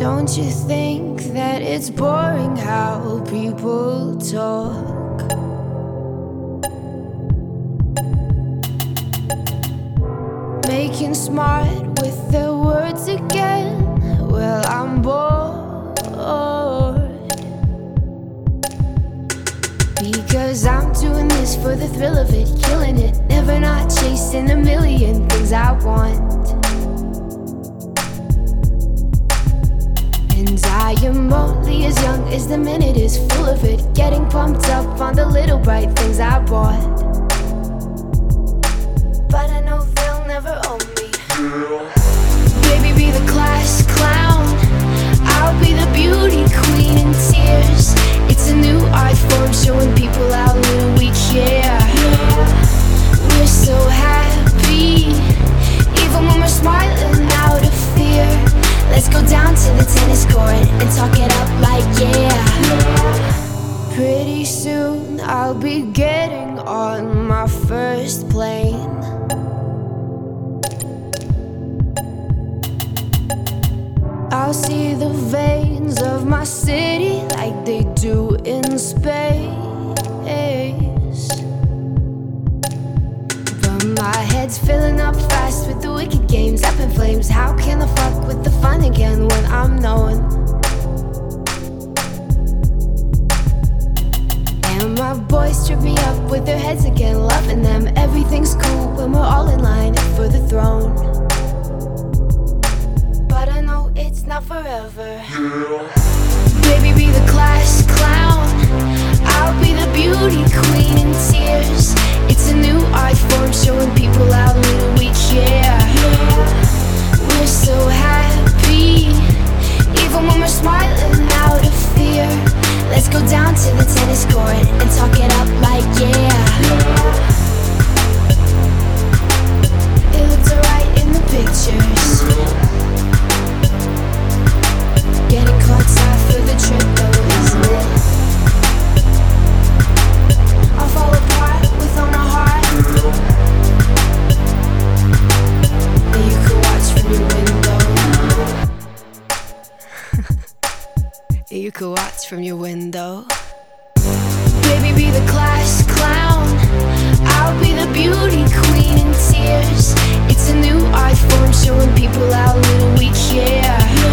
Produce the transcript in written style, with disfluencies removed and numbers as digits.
Don't you think that it's boring how people talk? Making smart with their words again. Well, I'm bored, because I'm doing this for the thrill of it, killing it, never not chasing a million things I want. And I am only as young as the minute is full of it, getting pumped up on the little bright things I bought. But I know they'll never own me. Baby, be the class clown, I'll be the beauty queen in tears. It's a new art form showing people how little we care. We're so happy, even when we're smiling out of fear. Let's go down to the tennis court and talk it up like yeah. Pretty soon I'll be getting on my first plane. I'll see the veins of my city like they do in space. But my head's filling up fast with the wicked games up in flames. How can I fuck with the fun again when I'm knowing? And my boys trip me up with their heads again, loving them. Everything's cool when we're all in line for the throne. But I know it's not forever. Baby, be the class clown, I'll be the beauty queen in tears. It's a new art form showing people how little we care. We're so happy, even when we're smiling out of fear. Let's go down to the tennis court and talk it up like yeah. It looked alright in the pictures. Getting caught side for the trip though, isn't it? I'll fall apart with all my heart. That you could watch from your window. That you could watch from your window. Baby, be the class clown, I'll be the beauty queen in tears. It's a new art form showing people how little we care.